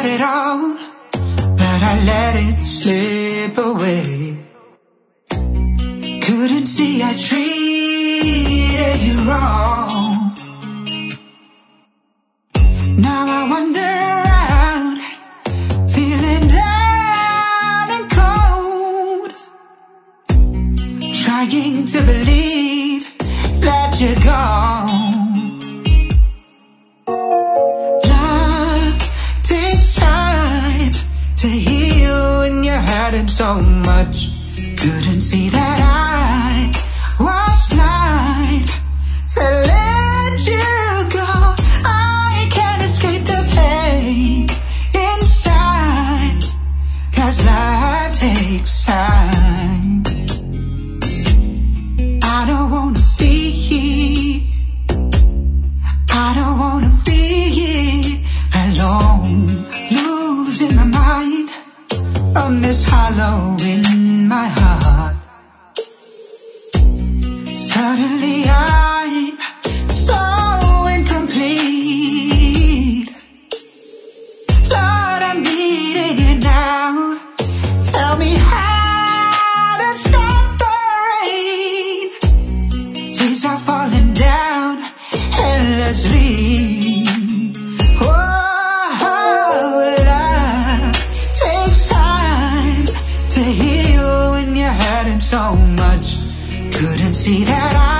had it all, but I let it slip away. Couldn't see I treated you wrong. Now I wander around, feeling down and cold, trying to believe that you're gone. Love takes time to heal when you're hurting so much. Couldn't see that I was blind to let you go. I can't escape the pain inside, 'cause life takes time. I don't wanna be here, I don't wanna be here alone, losing my mind from this hollow in my heart. Suddenly I'm so incomplete. Lord, I'm needing you now. Tell me how to stop the rain. Tears are falling down endlessly. Oh, love takes time to heal when you're hurting so much. Couldn't see that